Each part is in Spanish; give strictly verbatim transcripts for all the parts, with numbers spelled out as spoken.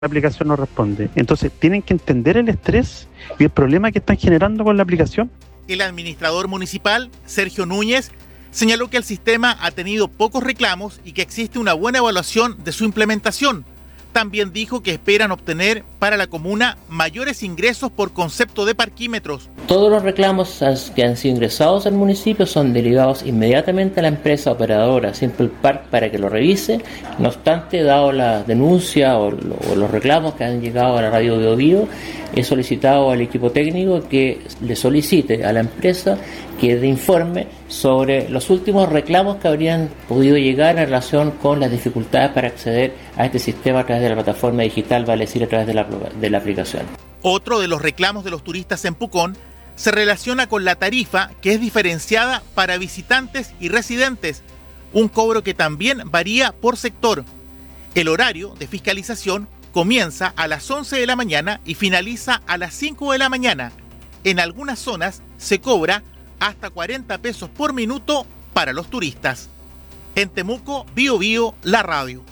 la aplicación no responde. Entonces, tienen que entender el estrés y el problema que están generando con la aplicación. El administrador municipal, Sergio Núñez, señaló que el sistema ha tenido pocos reclamos y que existe una buena evaluación de su implementación. También dijo que esperan obtener para la comuna mayores ingresos por concepto de parquímetros. Todos los reclamos que han sido ingresados al municipio son derivados inmediatamente a la empresa operadora Simple Park para que lo revise. No obstante, dado la denuncia o, lo, o los reclamos que han llegado a la radio Bio Bio, he solicitado al equipo técnico que le solicite a la empresa que dé informe sobre los últimos reclamos que habrían podido llegar en relación con las dificultades para acceder a este sistema a través de la plataforma digital, vale decir, a través de la, de la aplicación. Otro de los reclamos de los turistas en Pucón se relaciona con la tarifa, que es diferenciada para visitantes y residentes, un cobro que también varía por sector. El horario de fiscalización comienza a las once de la mañana y finaliza a las cinco de la mañana. En algunas zonas se cobra hasta cuarenta pesos por minuto para los turistas. En Temuco, Bio Bio, la radio.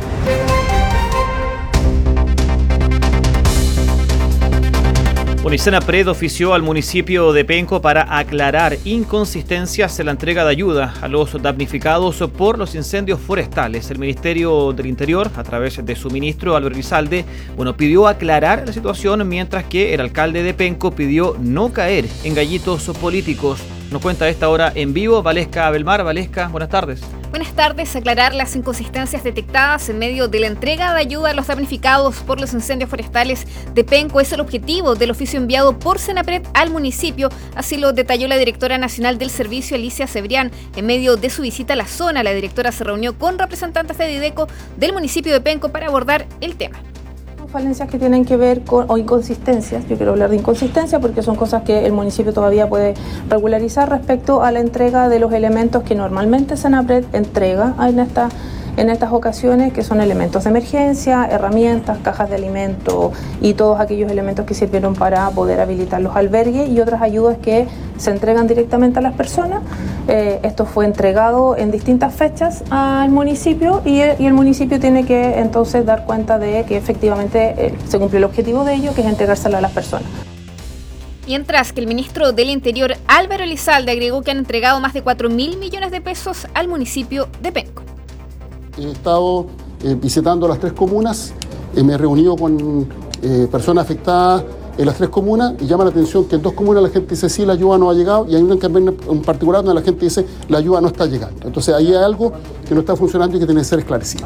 Bueno, y Senapred ofició al municipio de Penco para aclarar inconsistencias en la entrega de ayuda a los damnificados por los incendios forestales. El Ministerio del Interior, a través de su ministro Álvaro Elizalde, bueno, pidió aclarar la situación, mientras que el alcalde de Penco pidió no caer en gallitos políticos. Nos cuenta a esta hora en vivo Valesca Belmar. Valesca, buenas tardes. Buenas tardes. Aclarar las inconsistencias detectadas en medio de la entrega de ayuda a los damnificados por los incendios forestales de Penco es el objetivo del oficio enviado por Senapred al municipio. Así lo detalló la directora nacional del servicio, Alicia Cebrián. En medio de su visita a la zona, la directora se reunió con representantes de Dideco del municipio de Penco para abordar el tema. Falencias que tienen que ver con, o inconsistencias, yo quiero hablar de inconsistencia porque son cosas que el municipio todavía puede regularizar respecto a la entrega de los elementos que normalmente Senapred entrega en esta en estas ocasiones, que son elementos de emergencia, herramientas, cajas de alimentos y todos aquellos elementos que sirvieron para poder habilitar los albergues y otras ayudas que se entregan directamente a las personas. Eh, esto fue entregado en distintas fechas al municipio y el, y el municipio tiene que entonces dar cuenta de que efectivamente eh, se cumplió el objetivo de ello, que es entregárselo a las personas. Mientras que el ministro del Interior, Álvaro Elizalde, agregó que han entregado más de cuatro mil millones de pesos al municipio de Penco. He estado eh, visitando las tres comunas, eh, me he reunido con eh, personas afectadas en las tres comunas y llama la atención que en dos comunas la gente dice sí, la ayuda no ha llegado, y hay una en particular donde la gente dice la ayuda no está llegando. Entonces ahí hay algo que no está funcionando y que tiene que ser esclarecido.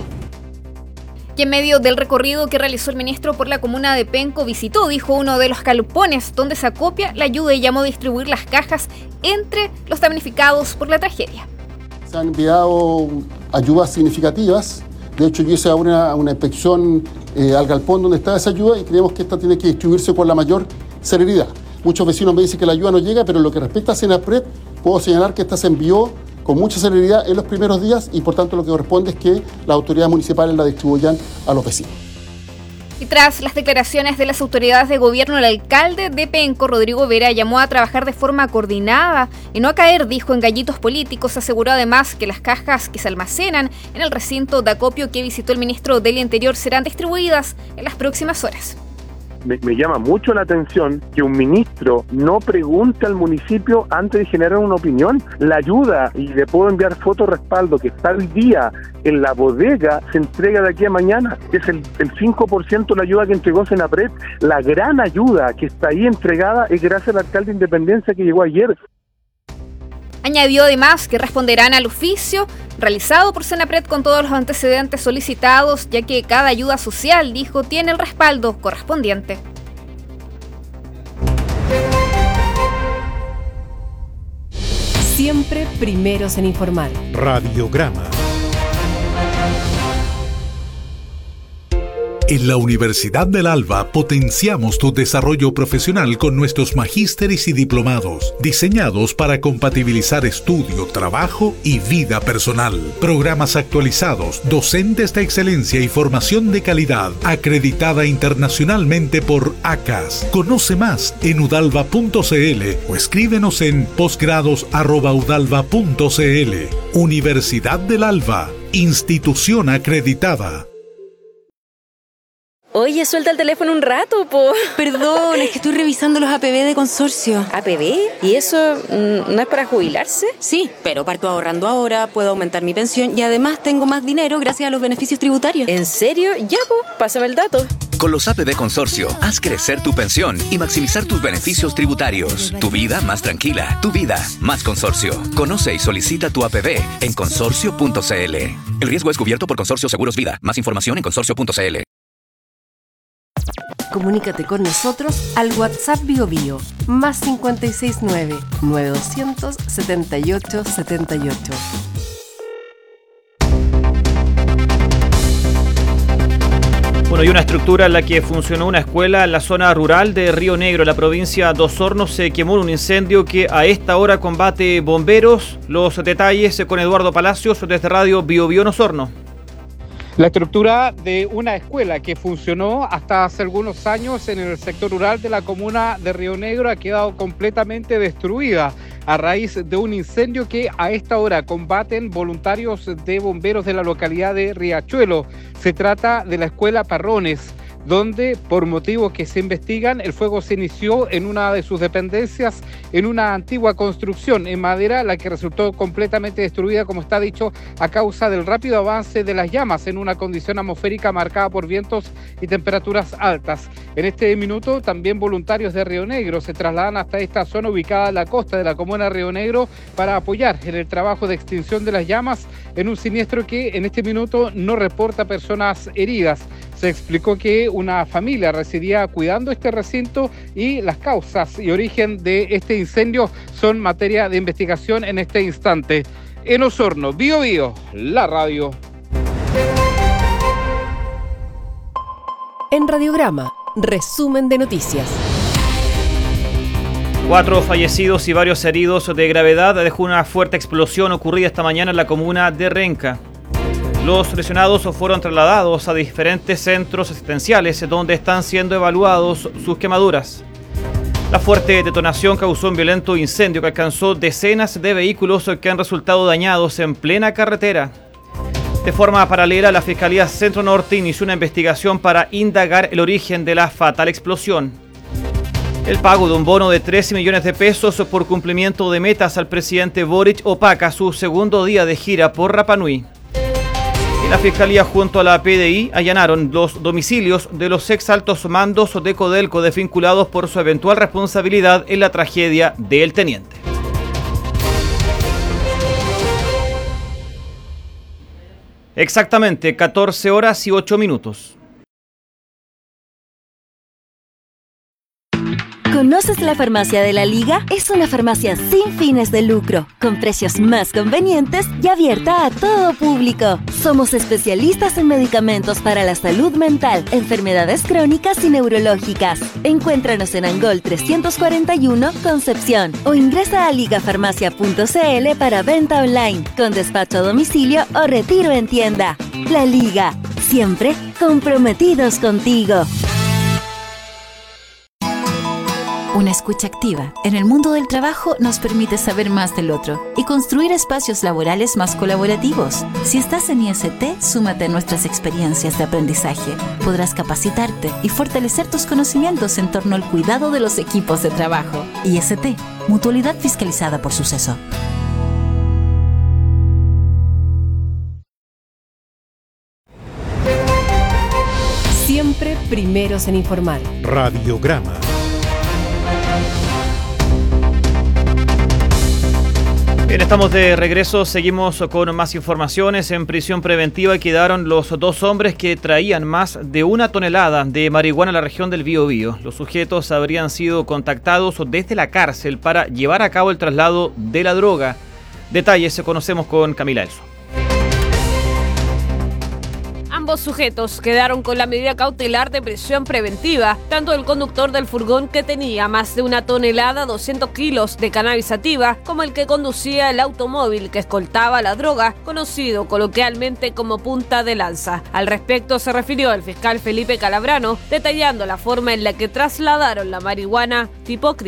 Y en medio del recorrido que realizó el ministro por la comuna de Penco, visitó, dijo, uno de los galpones donde se acopia la ayuda y llamó a distribuir las cajas entre los damnificados por la tragedia. Se han enviado ayudas significativas. De hecho, yo hice una, una inspección eh, al galpón donde está esa ayuda y creemos que esta tiene que distribuirse con la mayor celeridad. Muchos vecinos me dicen que la ayuda no llega, pero en lo que respecta a Senapred, puedo señalar que esta se envió con mucha celeridad en los primeros días y por tanto lo que corresponde es que las autoridades municipales la distribuyan a los vecinos. Y tras las declaraciones de las autoridades de gobierno, el alcalde de Penco, Rodrigo Vera, llamó a trabajar de forma coordinada y no a caer, dijo, en gallitos políticos. Aseguró además que las cajas que se almacenan en el recinto de acopio que visitó el ministro del Interior serán distribuidas en las próximas horas. Me, me llama mucho la atención que un ministro no pregunte al municipio antes de generar una opinión. La ayuda, y le puedo enviar foto respaldo, que está el día en la bodega, se entrega de aquí a mañana. Es el, el cinco por ciento de la ayuda que entregó Senapred. La gran ayuda que está ahí entregada es gracias al alcalde de Independencia que llegó ayer. Añadió además que responderán al oficio realizado por Senapred con todos los antecedentes solicitados, ya que cada ayuda social, dijo, tiene el respaldo correspondiente. Siempre primeros en informar. Radiograma. En la Universidad del Alba potenciamos tu desarrollo profesional con nuestros magísteres y diplomados, diseñados para compatibilizar estudio, trabajo y vida personal. Programas actualizados, docentes de excelencia y formación de calidad, acreditada internacionalmente por A C A S. Conoce más en udalva punto cl o escríbenos en posgrados arroba udalva punto cl. Universidad del Alba, institución acreditada. Oye, suelta el teléfono un rato, po. Perdón, es que estoy revisando los A P B de consorcio. ¿A P B? ¿Y eso mm, no es para jubilarse? Sí, pero parto ahorrando ahora, puedo aumentar mi pensión y además tengo más dinero gracias a los beneficios tributarios. ¿En serio? Ya, po, pásame el dato. Con los A P B Consorcio, haz crecer tu pensión y maximizar tus beneficios tributarios. Tu vida más tranquila, tu vida más consorcio. Conoce y solicita tu A P B en consorcio punto c l. El riesgo es cubierto por Consorcio Seguros Vida. Más información en consorcio punto c l. Comunícate con nosotros al WhatsApp Bio Bio, más cinco seis nueve, nueve dos cero cero, siete ocho siete ocho. Bueno, y una estructura en la que funcionó una escuela en la zona rural de Río Negro, en la provincia de Osorno, se quemó en un incendio que a esta hora combate bomberos. Los detalles con Eduardo Palacios desde Radio Bio Bio en Osorno. La estructura de una escuela que funcionó hasta hace algunos años en el sector rural de la comuna de Río Negro ha quedado completamente destruida a raíz de un incendio que a esta hora combaten voluntarios de bomberos de la localidad de Riachuelo. Se trata de la escuela Parrones, donde por motivos que se investigan el fuego se inició en una de sus dependencias, en una antigua construcción en madera, la que resultó completamente destruida, como está dicho, a causa del rápido avance de las llamas en una condición atmosférica marcada por vientos y temperaturas altas. En este minuto también voluntarios de Río Negro se trasladan hasta esta zona ubicada en la costa de la comuna de Río Negro para apoyar en el trabajo de extinción de las llamas en un siniestro que en este minuto no reporta personas heridas. Se explicó que una familia residía cuidando este recinto y las causas y origen de este incendio son materia de investigación en este instante. En Osorno, Bio Bio, la radio. En Radiograma, resumen de noticias. Cuatro fallecidos y varios heridos de gravedad dejó una fuerte explosión ocurrida esta mañana en la comuna de Renca. Los lesionados fueron trasladados a diferentes centros asistenciales donde están siendo evaluados sus quemaduras. La fuerte detonación causó un violento incendio que alcanzó decenas de vehículos que han resultado dañados en plena carretera. De forma paralela, la Fiscalía Centro Norte inició una investigación para indagar el origen de la fatal explosión. El pago de un bono de trece millones de pesos por cumplimiento de metas al presidente Boric opaca su segundo día de gira por Rapa Nui. La Fiscalía junto a la P D I allanaron los domicilios de los ex altos mandos de Codelco desvinculados por su eventual responsabilidad en la tragedia del Teniente. Exactamente catorce horas y ocho minutos. ¿Conoces la Farmacia de la Liga? Es una farmacia sin fines de lucro, con precios más convenientes y abierta a todo público. Somos especialistas en medicamentos para la salud mental, enfermedades crónicas y neurológicas. Encuéntranos en Angol trescientos cuarenta y uno, Concepción, o ingresa a ligafarmacia punto c l para venta online, con despacho a domicilio o retiro en tienda. La Liga, siempre comprometidos contigo. Una escucha activa en el mundo del trabajo nos permite saber más del otro y construir espacios laborales más colaborativos. Si estás en I S T, súmate a nuestras experiencias de aprendizaje. Podrás capacitarte y fortalecer tus conocimientos en torno al cuidado de los equipos de trabajo. I S T, Mutualidad Fiscalizada por Suceso. Siempre primeros en informar. Radiograma. Bien, estamos de regreso, seguimos con más informaciones. En prisión preventiva quedaron los dos hombres que traían más de una tonelada de marihuana a la región del Bío Bío. Los sujetos habrían sido contactados desde la cárcel para llevar a cabo el traslado de la droga. Detalles conocemos con Camila Elso. Ambos sujetos quedaron con la medida cautelar de prisión preventiva, tanto el conductor del furgón que tenía más de una tonelada, doscientos kilos de cannabis sativa, como el que conducía el automóvil que escoltaba la droga, conocido coloquialmente como punta de lanza. Al respecto se refirió el fiscal Felipe Calabrano, detallando la forma en la que trasladaron la marihuana tipo creepy.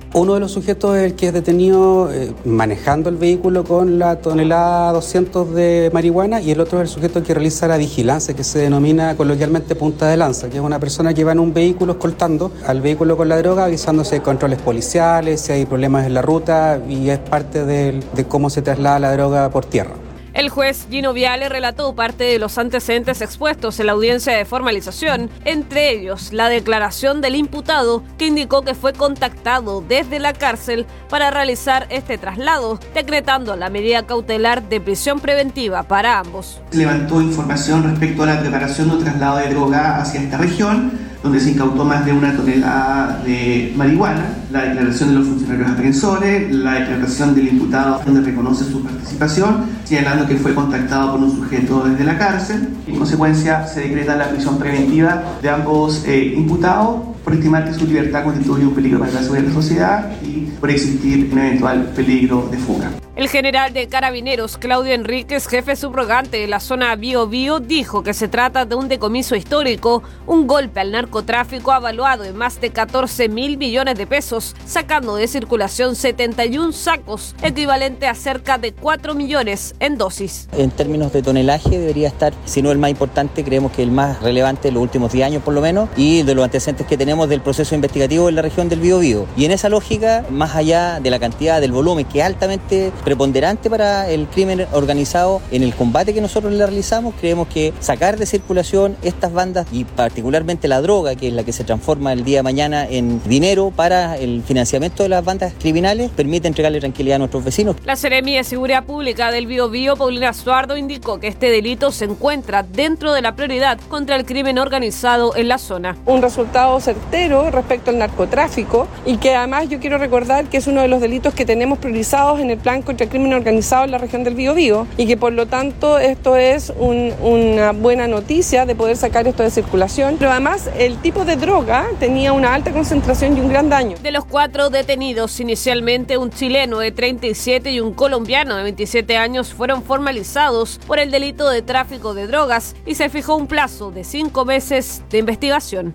Uno de los sujetos es el que es detenido eh, manejando el vehículo con la tonelada doscientos de marihuana, y el otro es el sujeto que realiza la vigilancia, que se denomina coloquialmente punta de lanza, que es una persona que va en un vehículo escoltando al vehículo con la droga, avisándose de controles policiales, si hay problemas en la ruta, y es parte de, de cómo se traslada la droga por tierra. El juez Gino Viale relató parte de los antecedentes expuestos en la audiencia de formalización, entre ellos la declaración del imputado que indicó que fue contactado desde la cárcel para realizar este traslado, decretando la medida cautelar de prisión preventiva para ambos. Levantó información respecto a la preparación o traslado de droga hacia esta región, donde se incautó más de una tonelada de marihuana, la declaración de los funcionarios aprensores, la declaración del imputado donde reconoce su participación, señalando que fue contactado por un sujeto desde la cárcel. En consecuencia, se decreta la prisión preventiva de ambos eh, imputados por estimar que su libertad constituye un peligro para la seguridad de la sociedad y por existir un eventual peligro de fuga. El general de Carabineros, Claudio Enríquez, jefe subrogante de la zona Bío Bío, dijo que se trata de un decomiso histórico, un golpe al narcotráfico avaluado en más de catorce mil millones de pesos, sacando de circulación setenta y un sacos, equivalente a cerca de cuatro millones en dosis. En términos de tonelaje debería estar, si no el más importante, creemos que el más relevante de los últimos diez años por lo menos, y de los antecedentes que tenemos del proceso investigativo en la región del Bío Bío. Y en esa lógica, más allá de la cantidad, del volumen, que es altamente preponderante para el crimen organizado en el combate que nosotros le realizamos, creemos que sacar de circulación estas bandas y particularmente la droga, que es la que se transforma el día de mañana en dinero para el financiamiento de las bandas criminales, permite entregarle tranquilidad a nuestros vecinos. La Seremi de Seguridad Pública del Bío Bío, Paulina Suardo, indicó que este delito se encuentra dentro de la prioridad contra el crimen organizado en la zona. Un resultado certero respecto al narcotráfico, y que además yo quiero recordar que es uno de los delitos que tenemos priorizados en el plan contra el crimen organizado en la región del Bío Bío, y que por lo tanto esto es un, una buena noticia de poder sacar esto de circulación. Pero además el tipo de droga tenía una alta concentración y un gran daño. De los cuatro detenidos, inicialmente un chileno de treinta y siete y un colombiano de veintisiete años fueron formalizados por el delito de tráfico de drogas y se fijó un plazo de cinco meses de investigación.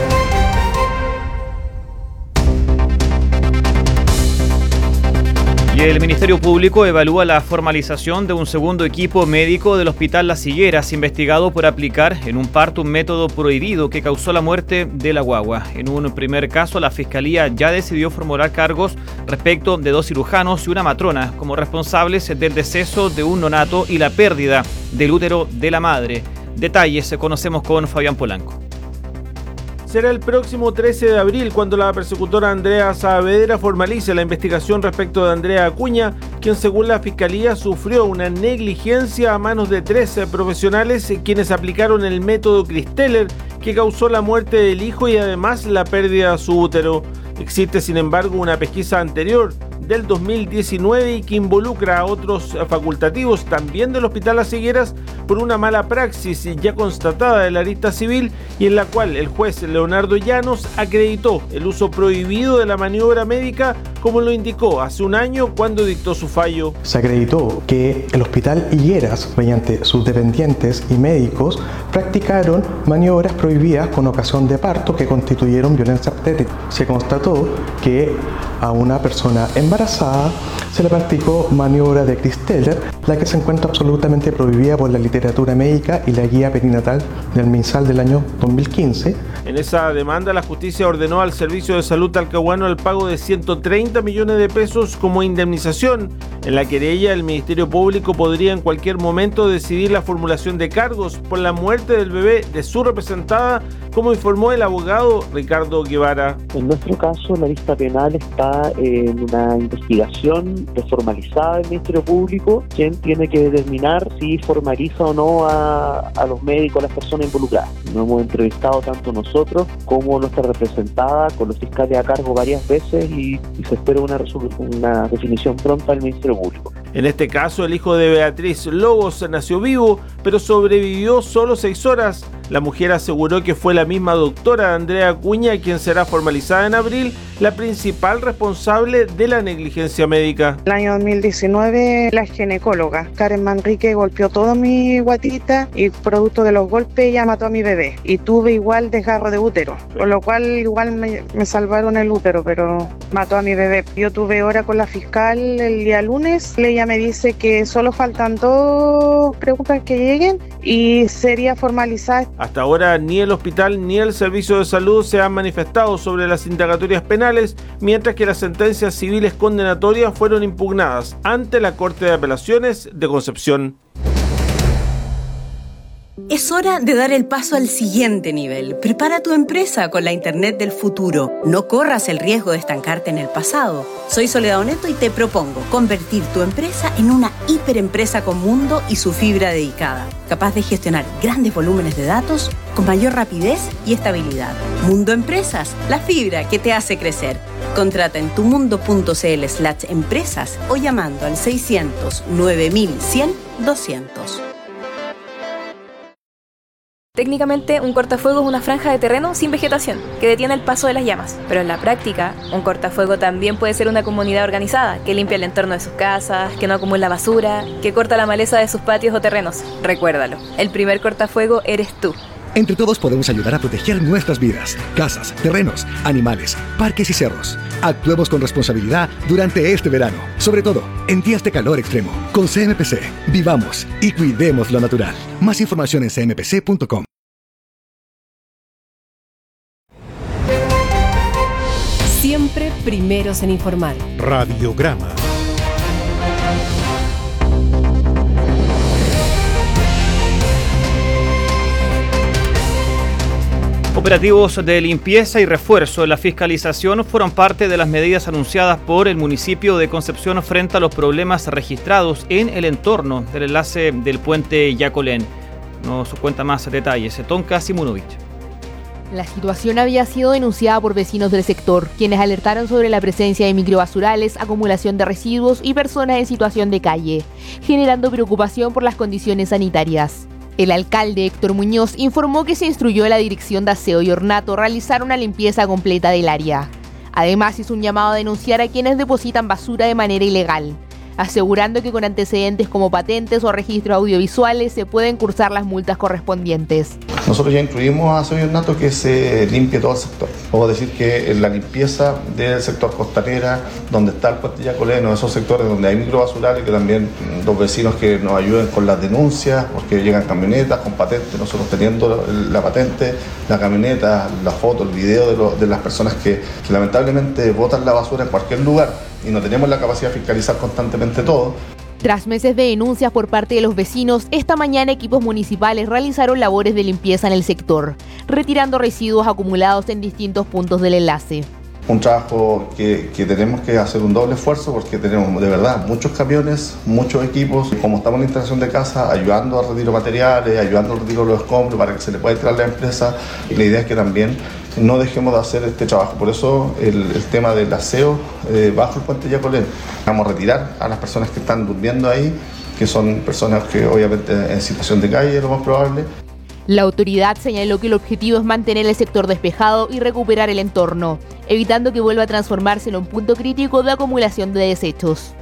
Y el Ministerio Público evalúa la formalización de un segundo equipo médico del Hospital Las Higueras, investigado por aplicar en un parto un método prohibido que causó la muerte de la guagua. En un primer caso, la Fiscalía ya decidió formular cargos respecto de dos cirujanos y una matrona como responsables del deceso de un neonato y la pérdida del útero de la madre. Detalles conocemos con Fabián Polanco. Será el próximo trece de abril cuando la persecutora Andrea Saavedra formalice la investigación respecto de Andrea Acuña, quien según la Fiscalía sufrió una negligencia a manos de trece profesionales quienes aplicaron el método Christeller, que causó la muerte del hijo y además la pérdida de su útero. Existe, sin embargo, una pesquisa anterior del dos mil diecinueve y que involucra a otros facultativos también del Hospital Las Higueras por una mala praxis ya constatada de la arista civil y en la cual el juez Leonardo Llanos acreditó el uso prohibido de la maniobra médica, como lo indicó hace un año cuando dictó su fallo. Se acreditó que el Hospital Higueras, mediante sus dependientes y médicos, practicaron maniobras prohibidas con ocasión de parto que constituyeron violencia obstétrica. Se constató que a una persona embarazada se le practicó maniobra de Christeller, la que se encuentra absolutamente prohibida por la literatura médica y la guía perinatal del MinSal del año dos mil quince. En esa demanda, la justicia ordenó al Servicio de Salud talcahuano el pago de ciento treinta millones de pesos como indemnización. En la querella, el Ministerio Público podría en cualquier momento decidir la formulación de cargos por la muerte del bebé de su representada, como informó el abogado Ricardo Guevara. En nuestro caso, la vista penal está en una investigación formalizada del Ministerio Público, quien tiene que determinar si formaliza o no a, a los médicos, a las personas involucradas. Nos hemos entrevistado tanto nosotros como nuestra representada con los fiscales a cargo varias veces y, y se espera una, una definición pronta del Ministerio Público. En este caso, el hijo de Beatriz Lobos nació vivo, pero sobrevivió solo seis horas. La mujer aseguró que fue la misma doctora Andrea Acuña quien será formalizada en abril, la principal responsable de la negligencia médica. El año dos mil diecinueve, la ginecóloga Karen Manrique golpeó toda mi guatita y producto de los golpes ella mató a mi bebé. Y tuve igual desgarro de útero, con lo cual igual me, me salvaron el útero, pero mató a mi bebé. Yo tuve hora con la fiscal el día lunes, ella me dice que solo faltan dos preguntas que lleguen y sería formalizada. Hasta ahora ni el hospital ni el servicio de salud se han manifestado sobre las indagatorias penales, mientras que las sentencias civiles condenatorias fueron impugnadas ante la Corte de Apelaciones de Concepción. Es hora de dar el paso al siguiente nivel. Prepara tu empresa con la Internet del futuro. No corras el riesgo de estancarte en el pasado. Soy Soledad Oneto y te propongo convertir tu empresa en una hiperempresa con mundo y su fibra dedicada, capaz de gestionar grandes volúmenes de datos con mayor rapidez y estabilidad. Mundo Empresas, la fibra que te hace crecer. Contrata en tumundo.cl slash empresas o llamando al seiscientos nueve mil cien doscientos. Técnicamente, un cortafuego es una franja de terreno sin vegetación, que detiene el paso de las llamas. Pero en la práctica, un cortafuego también puede ser una comunidad organizada, que limpia el entorno de sus casas, que no acumula basura, que corta la maleza de sus patios o terrenos. Recuérdalo, el primer cortafuego eres tú. Entre todos podemos ayudar a proteger nuestras vidas, casas, terrenos, animales, parques y cerros. Actuemos con responsabilidad durante este verano, sobre todo en días de calor extremo. Con C M P C, vivamos y cuidemos lo natural. Más información en c m p c punto com. Siempre primeros en informar. Radiograma. Operativos de limpieza y refuerzo de la fiscalización fueron parte de las medidas anunciadas por el municipio de Concepción frente a los problemas registrados en el entorno del enlace del puente Yacolén. Nos cuenta más detalles Tonka Simunovic. La situación había sido denunciada por vecinos del sector, quienes alertaron sobre la presencia de microbasurales, acumulación de residuos y personas en situación de calle, generando preocupación por las condiciones sanitarias. El alcalde Héctor Muñoz informó que se instruyó a la Dirección de Aseo y Ornato realizar una limpieza completa del área. Además, hizo un llamado a denunciar a quienes depositan basura de manera ilegal, asegurando que con antecedentes como patentes o registros audiovisuales se pueden cursar las multas correspondientes. Nosotros ya incluimos a Aseo y Ornato que se limpie todo el sector. Puedo decir que la limpieza del sector Costanera, donde está el puente Yacoleno, esos sectores donde hay microbasurales, que también los vecinos que nos ayuden con las denuncias, porque llegan camionetas con patente, nosotros teniendo la patente, la camioneta, la foto, el video de, lo, de las personas que, que lamentablemente botan la basura en cualquier lugar y no tenemos la capacidad de fiscalizar constantemente todo. Tras meses de denuncias por parte de los vecinos, esta mañana equipos municipales realizaron labores de limpieza en el sector, retirando residuos acumulados en distintos puntos del enlace. Un trabajo que, que tenemos que hacer un doble esfuerzo porque tenemos de verdad muchos camiones, muchos equipos. Como estamos en la instalación de casa, ayudando a retiro materiales, ayudando al retiro de los escombros para que se le pueda tirar a la empresa. Y la idea es que también no dejemos de hacer este trabajo. Por eso el, el tema del aseo eh, bajo el puente Yacolén. Vamos a retirar a las personas que están durmiendo ahí, que son personas que obviamente en situación de calle, lo más probable. La autoridad señaló que el objetivo es mantener el sector despejado y recuperar el entorno, evitando que vuelva a transformarse en un punto crítico de acumulación de desechos.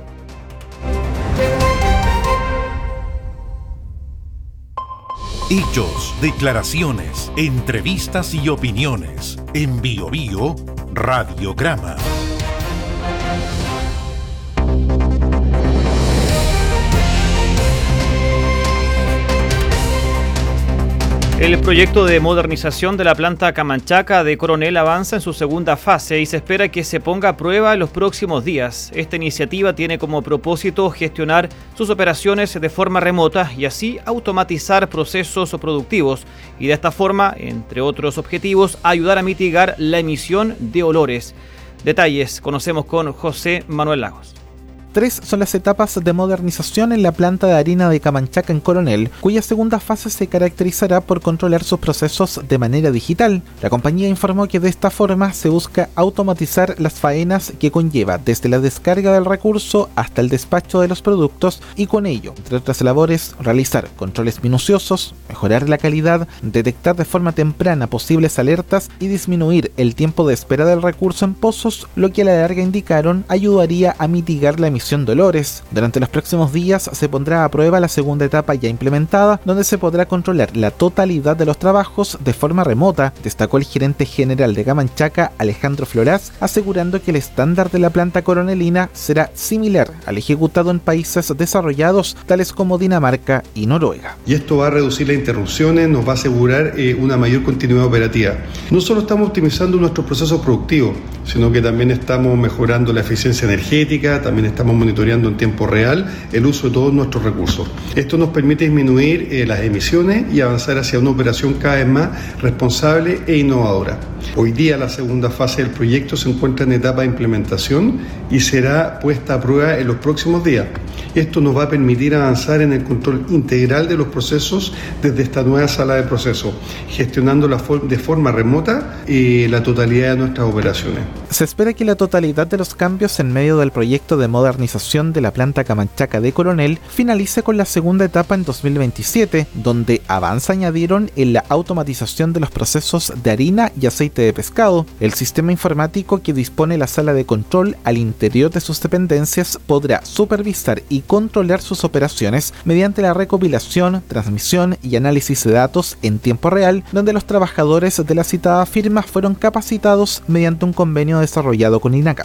Hechos, declaraciones, entrevistas y opiniones. En Bio Bio, Radiograma. El proyecto de modernización de la planta Camanchaca de Coronel avanza en su segunda fase y se espera que se ponga a prueba en los próximos días. Esta iniciativa tiene como propósito gestionar sus operaciones de forma remota y así automatizar procesos productivos y de esta forma, entre otros objetivos, ayudar a mitigar la emisión de olores. Detalles conocemos con José Manuel Lagos. Tres son las etapas de modernización en la planta de harina de Camanchaca en Coronel, cuya segunda fase se caracterizará por controlar sus procesos de manera digital. La compañía informó que de esta forma se busca automatizar las faenas que conlleva desde la descarga del recurso hasta el despacho de los productos y con ello, entre otras labores, realizar controles minuciosos, mejorar la calidad, detectar de forma temprana posibles alertas y disminuir el tiempo de espera del recurso en pozos, lo que a la larga indicaron ayudaría a mitigar la emisión de olores. Durante los próximos días se pondrá a prueba la segunda etapa ya implementada, donde se podrá controlar la totalidad de los trabajos de forma remota, destacó el gerente general de Camanchaca, Alejandro Floraz, asegurando que el estándar de la planta coronelina será similar al ejecutado en países desarrollados tales como Dinamarca y Noruega. Y esto va a reducir las interrupciones, nos va a asegurar eh, una mayor continuidad operativa. No solo estamos optimizando nuestros procesos productivos, sino que también estamos mejorando la eficiencia energética, también estamos monitoreando en tiempo real el uso de todos nuestros recursos. Esto nos permite disminuir eh, las emisiones y avanzar hacia una operación cada vez más responsable e innovadora. Hoy día la segunda fase del proyecto se encuentra en etapa de implementación y será puesta a prueba en los próximos días. Esto nos va a permitir avanzar en el control integral de los procesos desde esta nueva sala de proceso, gestionando la for- de forma remota eh, la totalidad de nuestras operaciones. Se espera que la totalidad de los cambios en medio del proyecto de modernización de la planta Camanchaca de Coronel finalice con la segunda etapa en dos mil veintisiete, donde avanza añadieron en la automatización de los procesos de harina y aceite de pescado. El sistema informático que dispone la sala de control al interior de sus dependencias podrá supervisar y controlar sus operaciones mediante la recopilación, transmisión y análisis de datos en tiempo real, donde los trabajadores de la citada firma fueron capacitados mediante un convenio desarrollado con INACAP.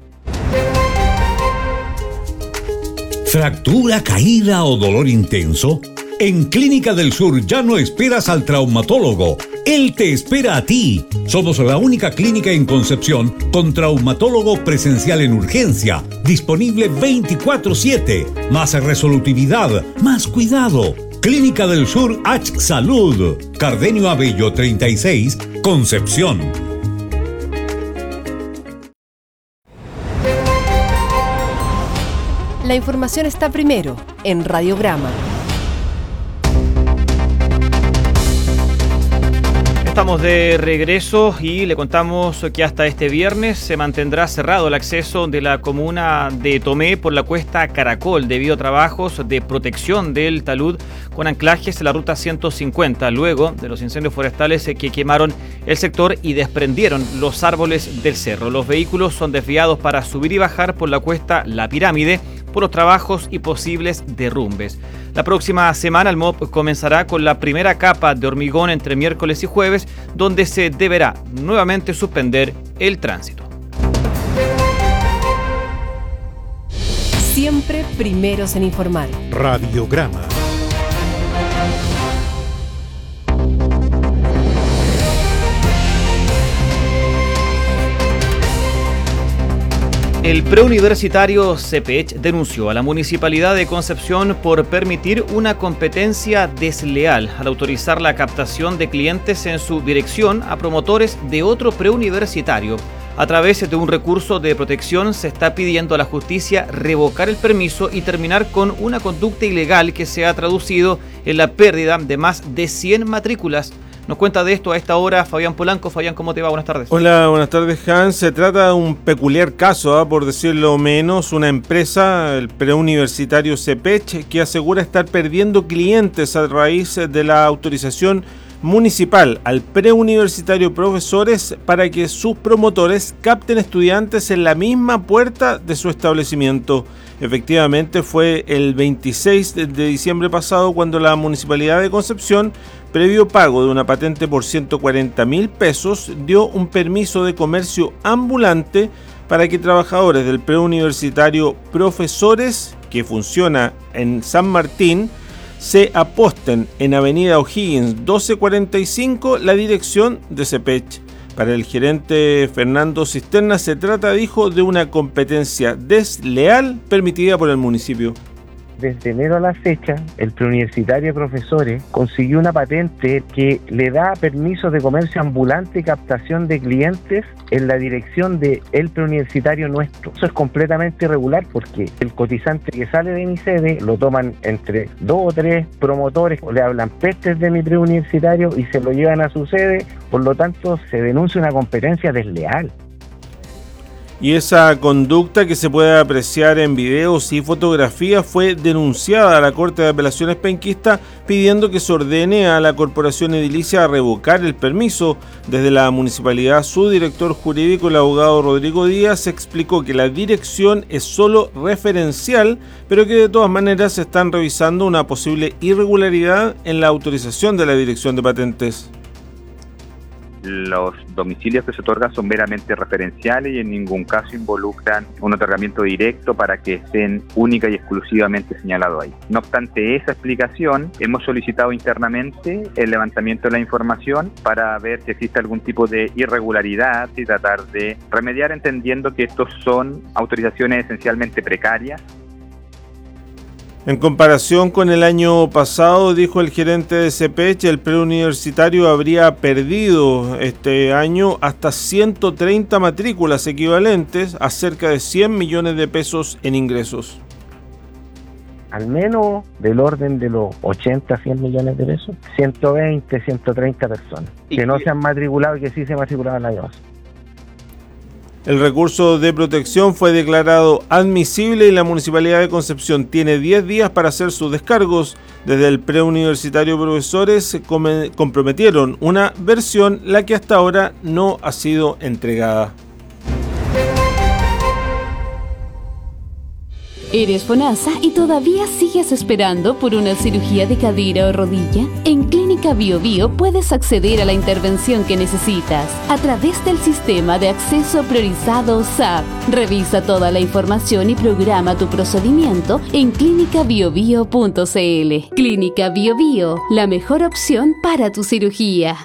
¿Fractura, caída o dolor intenso? En Clínica del Sur ya no esperas al traumatólogo. Él te espera a ti. Somos la única clínica en Concepción con traumatólogo presencial en urgencia, disponible veinticuatro siete. Más resolutividad, más cuidado. Clínica del Sur H Salud. Cardenio Abello treinta y seis, Concepción. La información está primero en Radiograma. Estamos de regreso y le contamos que hasta este viernes se mantendrá cerrado el acceso de la comuna de Tomé por la cuesta Caracol debido a trabajos de protección del talud con anclajes en la ruta ciento cincuenta, luego de los incendios forestales que quemaron el sector y desprendieron los árboles del cerro. Los vehículos son desviados para subir y bajar por la cuesta La Pirámide por los trabajos y posibles derrumbes. La próxima semana el M O P comenzará con la primera capa de hormigón entre miércoles y jueves, donde se deberá nuevamente suspender el tránsito. Siempre primeros en informar. Radiograma. El preuniversitario CEPECH denunció a la Municipalidad de Concepción por permitir una competencia desleal al autorizar la captación de clientes en su dirección a promotores de otro preuniversitario. A través de un recurso de protección se está pidiendo a la justicia revocar el permiso y terminar con una conducta ilegal que se ha traducido en la pérdida de más de cien matrículas. Nos cuenta de esto a esta hora Fabián Polanco. Fabián, ¿cómo te va? Buenas tardes. Hola, buenas tardes, Hans. Se trata de un peculiar caso, ¿eh? por decirlo menos, una empresa, el preuniversitario CEPECH, que asegura estar perdiendo clientes a raíz de la autorización municipal al preuniversitario profesores para que sus promotores capten estudiantes en la misma puerta de su establecimiento. Efectivamente, fue el veintiséis de diciembre pasado cuando la Municipalidad de Concepción, previo pago de una patente por ciento cuarenta mil pesos, dio un permiso de comercio ambulante para que trabajadores del preuniversitario profesores, que funciona en San Martín, se aposten en Avenida O'Higgins doce cuarenta y cinco la dirección de CEPECH. Para el gerente Fernando Cisterna se trata, dijo, de una competencia desleal permitida por el municipio. Desde enero a la fecha, el preuniversitario de profesores consiguió una patente que le da permisos de comercio ambulante y captación de clientes en la dirección del preuniversitario nuestro. Eso es completamente irregular porque el cotizante que sale de mi sede lo toman entre dos o tres promotores, o le hablan pestes de mi preuniversitario y se lo llevan a su sede, por lo tanto se denuncia una competencia desleal. Y esa conducta, que se puede apreciar en videos y fotografías, fue denunciada a la Corte de Apelaciones penquista pidiendo que se ordene a la Corporación Edilicia a revocar el permiso. Desde la municipalidad, su director jurídico, el abogado Rodrigo Díaz, explicó que la dirección es solo referencial, pero que de todas maneras se están revisando una posible irregularidad en la autorización de la Dirección de Patentes. Los domicilios que se otorgan son meramente referenciales y en ningún caso involucran un otorgamiento directo para que estén única y exclusivamente señalados ahí. No obstante esa explicación, hemos solicitado internamente el levantamiento de la información para ver si existe algún tipo de irregularidad y tratar de remediar, entendiendo que estos son autorizaciones esencialmente precarias. En comparación con el año pasado, dijo el gerente de CEPECH, el preuniversitario habría perdido este año hasta ciento treinta matrículas, equivalentes a cerca de cien millones de pesos en ingresos. Al menos del orden de los ochenta, cien millones de pesos, ciento veinte, ciento treinta personas que no se han matriculado y que sí se matriculaban el año pasado. El recurso de protección fue declarado admisible y la Municipalidad de Concepción tiene diez días para hacer sus descargos. Desde el preuniversitario profesores se comprometieron una versión, la que hasta ahora no ha sido entregada. ¿Eres FONASA y todavía sigues esperando por una cirugía de cadera o rodilla? En Clínica Bio Bio puedes acceder a la intervención que necesitas a través del sistema de acceso priorizado S A P. Revisa toda la información y programa tu procedimiento en clínica bio bio punto c l. Clínica Bio Bio, la mejor opción para tu cirugía.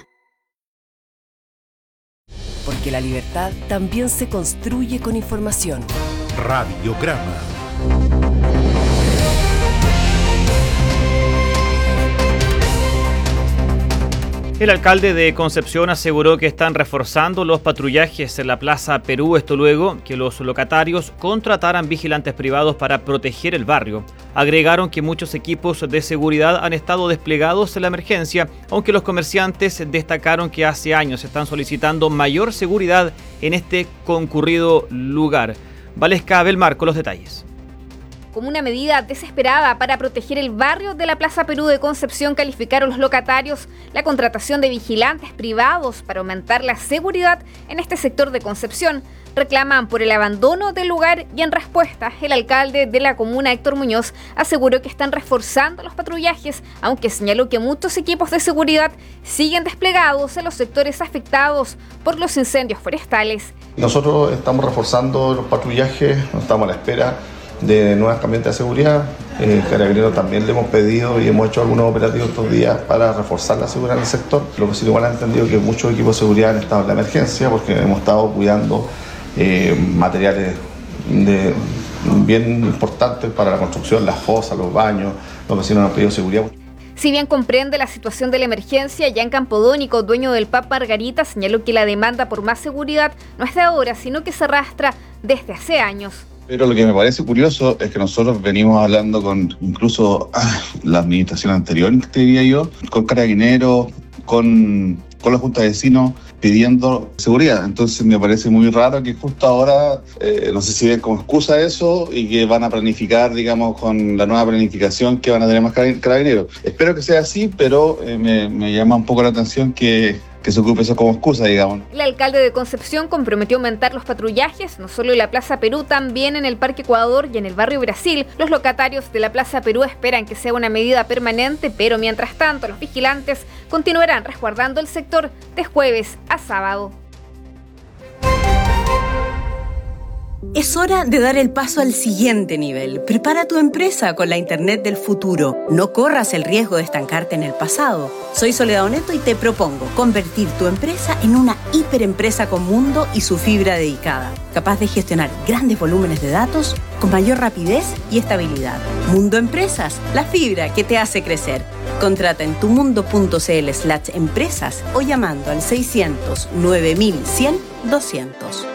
Porque la libertad también se construye con información. Radiograma. El alcalde de Concepción aseguró que están reforzando los patrullajes en la Plaza Perú, esto luego que los locatarios contrataran vigilantes privados para proteger el barrio. Agregaron que muchos equipos de seguridad han estado desplegados en la emergencia, aunque los comerciantes destacaron que hace años están solicitando mayor seguridad en este concurrido lugar. Valesca Belmar con los detalles. Como una medida desesperada para proteger el barrio de la Plaza Perú de Concepción, calificaron los locatarios la contratación de vigilantes privados para aumentar la seguridad en este sector de Concepción. Reclaman por el abandono del lugar y en respuesta, el alcalde de la comuna, Héctor Muñoz, aseguró que están reforzando los patrullajes, aunque señaló que muchos equipos de seguridad siguen desplegados en los sectores afectados por los incendios forestales. Nosotros estamos reforzando los patrullajes, estamos a la espera de nuevas herramientas de seguridad. Eh, Carabineros también le hemos pedido y hemos hecho algunos operativos estos días para reforzar la seguridad en el sector. Lo que sí igual han entendido que muchos equipos de seguridad han estado en la emergencia porque hemos estado cuidando eh, materiales de, bien importantes para la construcción, las fosas, los baños. Los vecinos nos han pedido seguridad. Si bien comprende la situación de la emergencia, Jan Campodónico, dueño del P A P Margarita, señaló que la demanda por más seguridad no es de ahora, sino que se arrastra desde hace años. Pero lo que me parece curioso es que nosotros venimos hablando con incluso ah, la administración anterior, te diría yo, con Carabineros, con, con la Junta de Vecinos, pidiendo seguridad. Entonces me parece muy raro que justo ahora, eh, no sé si ven como excusa eso y que van a planificar, digamos, con la nueva planificación que van a tener más Carabineros. Espero que sea así, pero eh, me, me llama un poco la atención que... que se ocupe eso como excusa, digamos. El alcalde de Concepción comprometió aumentar los patrullajes, no solo en la Plaza Perú, también en el Parque Ecuador y en el barrio Brasil. Los locatarios de la Plaza Perú esperan que sea una medida permanente, pero mientras tanto los vigilantes continuarán resguardando el sector de jueves a sábado. Es hora de dar el paso al siguiente nivel. Prepara tu empresa con la Internet del futuro. No corras el riesgo de estancarte en el pasado. Soy Soledad Oneto y te propongo convertir tu empresa en una hiperempresa con mundo y su fibra dedicada, capaz de gestionar grandes volúmenes de datos con mayor rapidez y estabilidad. Mundo Empresas, la fibra que te hace crecer. Contrata en tumundo.cl slash empresas o llamando al seiscientos nueve mil cien doscientos.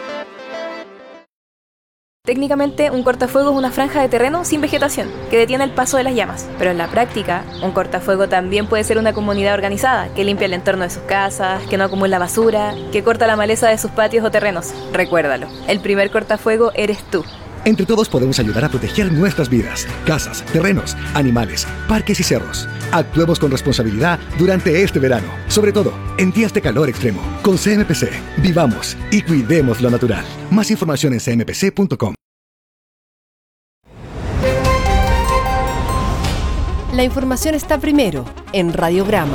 Técnicamente, un cortafuego es una franja de terreno sin vegetación, que detiene el paso de las llamas. Pero en la práctica, un cortafuego también puede ser una comunidad organizada, que limpia el entorno de sus casas, que no acumula basura, que corta la maleza de sus patios o terrenos. Recuérdalo, el primer cortafuego eres tú. Entre todos podemos ayudar a proteger nuestras vidas, casas, terrenos, animales, parques y cerros. Actuemos con responsabilidad durante este verano, sobre todo en días de calor extremo. Con C M P C, vivamos y cuidemos lo natural. Más información en c m p c punto com. La información está primero en Radiograma.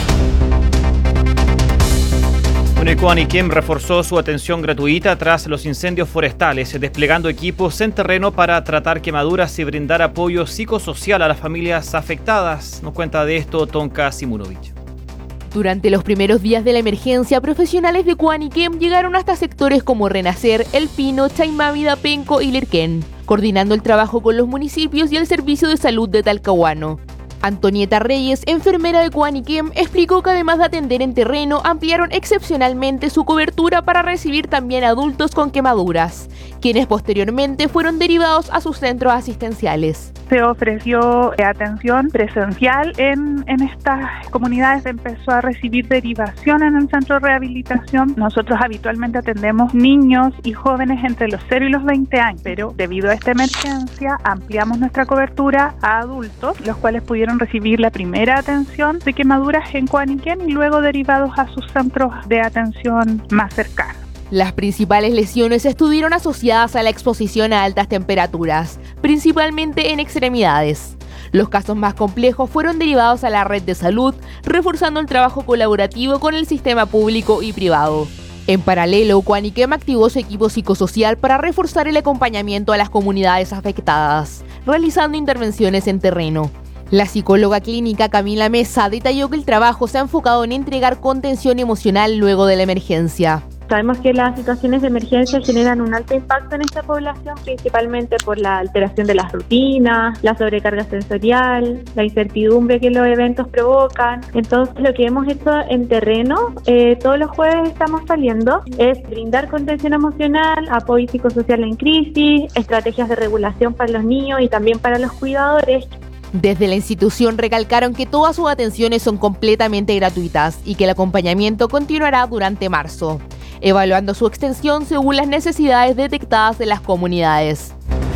Cuaniquem reforzó su atención gratuita tras los incendios forestales, desplegando equipos en terreno para tratar quemaduras y brindar apoyo psicosocial a las familias afectadas. Nos cuenta de esto Tonka Simunovich. Durante los primeros días de la emergencia, profesionales de Cuaniquem llegaron hasta sectores como Renacer, El Pino, Chaimávida, Penco y Lirquén, coordinando el trabajo con los municipios y el Servicio de Salud de Talcahuano. Antonieta Reyes, enfermera de Cuaniquem, explicó que además de atender en terreno, ampliaron excepcionalmente su cobertura para recibir también adultos con quemaduras, quienes posteriormente fueron derivados a sus centros asistenciales. Se ofreció atención presencial en, en estas comunidades, se empezó a recibir derivación en el centro de rehabilitación. Nosotros habitualmente atendemos niños y jóvenes entre los cero y los veinte años, pero debido a esta emergencia ampliamos nuestra cobertura a adultos, los cuales pudieron recibir la primera atención de quemaduras en Cuaniquem y luego derivados a sus centros de atención más cercanos. Las principales lesiones estuvieron asociadas a la exposición a altas temperaturas, principalmente en extremidades. Los casos más complejos fueron derivados a la red de salud, reforzando el trabajo colaborativo con el sistema público y privado. En paralelo, Cuaniquem activó su equipo psicosocial para reforzar el acompañamiento a las comunidades afectadas, realizando intervenciones en terreno. La psicóloga clínica Camila Mesa detalló que el trabajo se ha enfocado en entregar contención emocional luego de la emergencia. Sabemos que las situaciones de emergencia generan un alto impacto en esta población, principalmente por la alteración de las rutinas, la sobrecarga sensorial, la incertidumbre que los eventos provocan. Entonces, lo que hemos hecho en terreno, eh, todos los jueves estamos saliendo, es brindar contención emocional, apoyo psicosocial en crisis, estrategias de regulación para los niños y también para los cuidadores. Desde la institución recalcaron que todas sus atenciones son completamente gratuitas y que el acompañamiento continuará durante marzo, evaluando su extensión según las necesidades detectadas de las comunidades.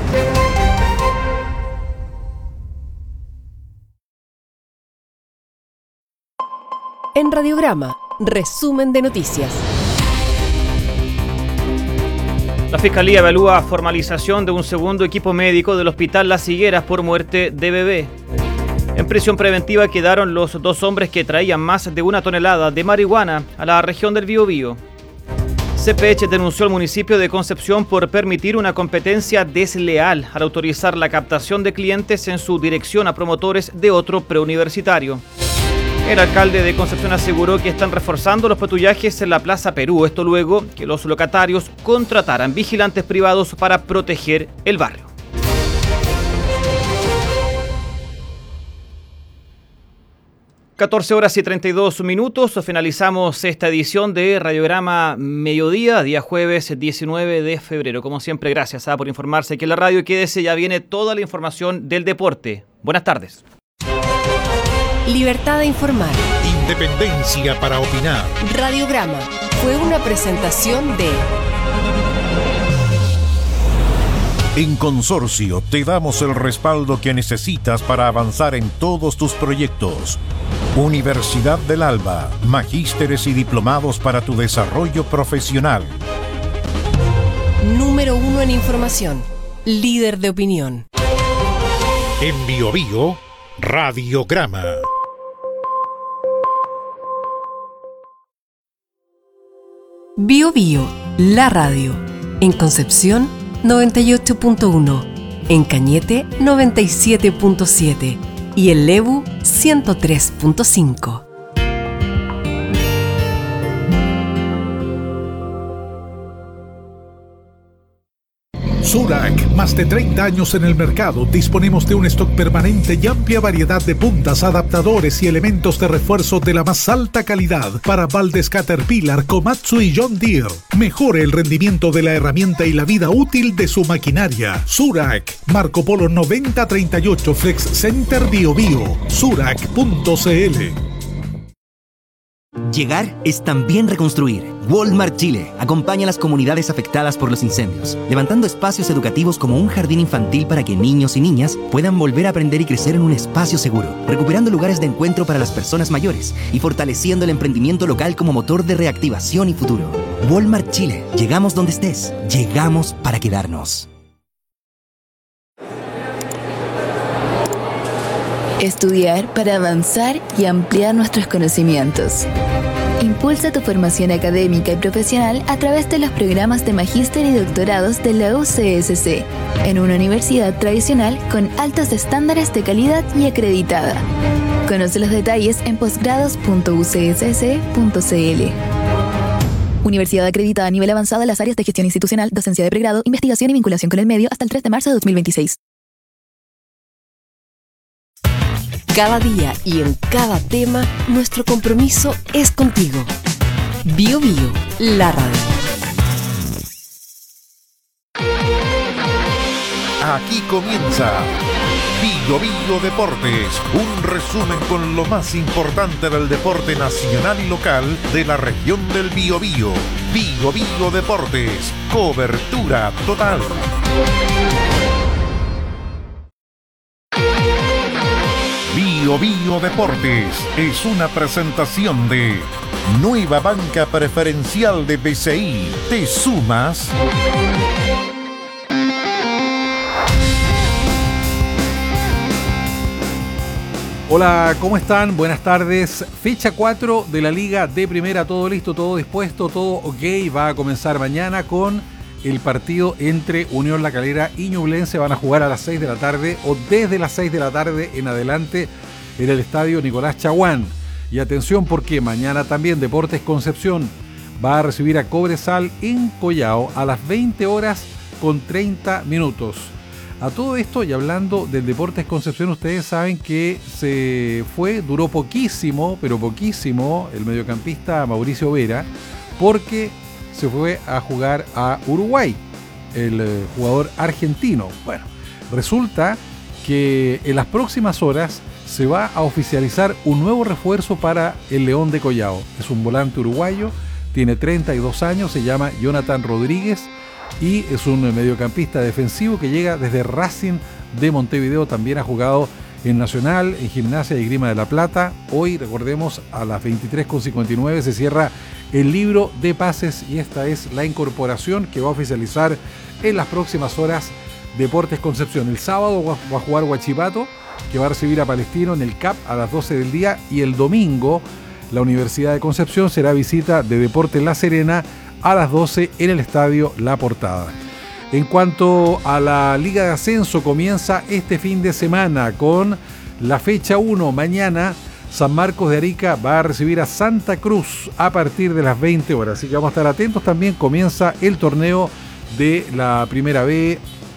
En Radiograma, resumen de noticias. La Fiscalía evalúa formalización de un segundo equipo médico del Hospital Las Higueras por muerte de bebé. En prisión preventiva quedaron los dos hombres que traían más de una tonelada de marihuana a la región del Biobío. C P H denunció al municipio de Concepción por permitir una competencia desleal al autorizar la captación de clientes en su dirección a promotores de otro preuniversitario. El alcalde de Concepción aseguró que están reforzando los patrullajes en la Plaza Perú, esto luego que los locatarios contrataran vigilantes privados para proteger el barrio. catorce horas y treinta y dos minutos, finalizamos esta edición de Radiograma Mediodía, día jueves diecinueve de febrero. Como siempre, gracias ah, por informarse aquí en la radio y quédese, ya viene toda la información del deporte. Buenas tardes. Libertad de informar. Independencia para opinar. Radiograma fue una presentación de... En Consorcio te damos el respaldo que necesitas para avanzar en todos tus proyectos. Universidad del Alba, magísteres y diplomados para tu desarrollo profesional. Número uno en información, líder de opinión. En Biobío, Radiograma. Biobío, la radio. En Concepción, noventa y ocho punto uno. En Cañete, noventa y siete punto siete. Y en Lebu, ciento tres punto cinco. Surac, más de treinta años en el mercado. Disponemos de un stock permanente y amplia variedad de puntas, adaptadores y elementos de refuerzo de la más alta calidad para baldes Caterpillar, Komatsu y John Deere. Mejore el rendimiento de la herramienta y la vida útil de su maquinaria. Surac, Marco Polo noventa treinta y ocho, Flex Center Bio Bio. Surac punto c l. Llegar es también reconstruir. Walmart Chile acompaña a las comunidades afectadas por los incendios, levantando espacios educativos como un jardín infantil para que niños y niñas puedan volver a aprender y crecer en un espacio seguro, recuperando lugares de encuentro para las personas mayores y fortaleciendo el emprendimiento local como motor de reactivación y futuro. Walmart Chile. Llegamos donde estés. Llegamos para quedarnos. Estudiar para avanzar y ampliar nuestros conocimientos. Impulsa tu formación académica y profesional a través de los programas de magíster y doctorados de la U C S C, en una universidad tradicional con altos estándares de calidad y acreditada. Conoce los detalles en posgrados punto u c s c punto c l. Universidad acreditada a nivel avanzado en las áreas de gestión institucional, docencia de pregrado, investigación y vinculación con el medio hasta el tres de marzo de dos mil veintiséis. Cada día y en cada tema, nuestro compromiso es contigo. Bio Bio, la radio. Aquí comienza Bio Bio Deportes, un resumen con lo más importante del deporte nacional y local de la región del Biobío. Bio Bio Deportes, cobertura total. Bio Bio Deportes es una presentación de Nueva Banca Preferencial de B C I. ¿Te sumas? Hola, ¿cómo están? Buenas tardes. Fecha cuatro de la Liga de Primera. Todo listo, todo dispuesto, todo ok. Va a comenzar mañana con el partido entre Unión La Calera y Ñublense. Van a jugar a las seis de la tarde o desde las seis de la tarde en adelante en el estadio Nicolás Chaguán. Y atención porque mañana también Deportes Concepción va a recibir a Cobresal en Collao a las veinte horas con treinta minutos. A todo esto, y hablando del Deportes Concepción, ustedes saben que se fue, duró poquísimo, pero poquísimo, el mediocampista Mauricio Vera, porque se fue a jugar a Uruguay, el eh, jugador argentino. Bueno, resulta que en las próximas horas se va a oficializar un nuevo refuerzo para el León de Collao. Es un volante uruguayo, tiene treinta y dos años, se llama Jonathan Rodríguez y es un mediocampista defensivo que llega desde Racing de Montevideo. También ha jugado en Nacional, en Gimnasia y Grima de la Plata. Hoy, recordemos, a las veintitrés con cincuenta y nueve se cierra el libro de pases y esta es la incorporación que va a oficializar en las próximas horas Deportes Concepción. El sábado va a jugar Huachipato, que va a recibir a Palestino en el C A P a las doce del día, y el domingo la Universidad de Concepción será visita de Deportes La Serena a las doce en el estadio La Portada. En cuanto a la Liga de Ascenso, comienza este fin de semana con la fecha uno. Mañana San Marcos de Arica va a recibir a Santa Cruz a partir de las veinte horas. Así que vamos a estar atentos. También comienza el torneo de la Primera B,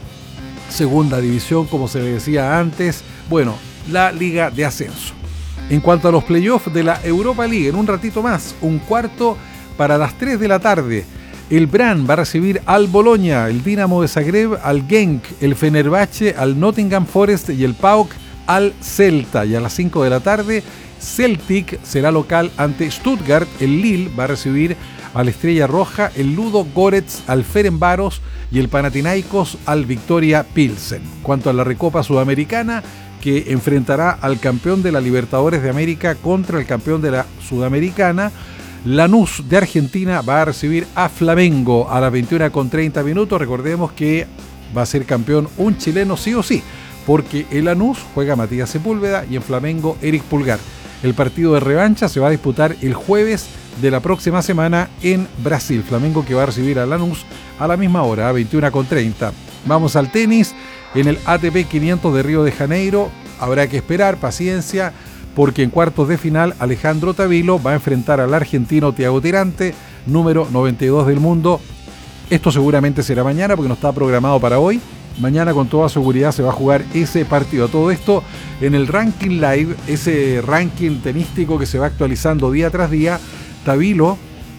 Segunda División, como se le decía antes. Bueno, la Liga de Ascenso. En cuanto a los playoffs de la Europa League, en un ratito más, un cuarto para las tres de la tarde. El Brann va a recibir al Boloña, el Dinamo de Zagreb al Genk, el Fenerbahce al Nottingham Forest y el P A O K al Celta. Y a las cinco de la tarde, Celtic será local ante Stuttgart, el Lille va a recibir al Estrella Roja, el Ludo Goretz al Ferencváros y el Panathinaikos al Victoria Pilsen. Cuanto a la Recopa Sudamericana, que enfrentará al campeón de la Libertadores de América contra el campeón de la Sudamericana, Lanús de Argentina va a recibir a Flamengo a las veintiuna con treinta minutos. Recordemos que va a ser campeón un chileno sí o sí, porque en Lanús juega Matías Sepúlveda y en Flamengo Eric Pulgar. El partido de revancha se va a disputar el jueves de la próxima semana en Brasil. Flamengo que va a recibir a Lanús a la misma hora, a veintiuna con treinta. Vamos al tenis. En el A T P quinientos de Río de Janeiro habrá que esperar, paciencia, porque en cuartos de final Alejandro Tavilo va a enfrentar al argentino Thiago Tirante, número noventa y dos del mundo. Esto seguramente será mañana porque no está programado para hoy. Mañana con toda seguridad se va a jugar ese partido. Todo esto en el Ranking Live, ese ranking tenístico que se va actualizando día tras día. Tavilo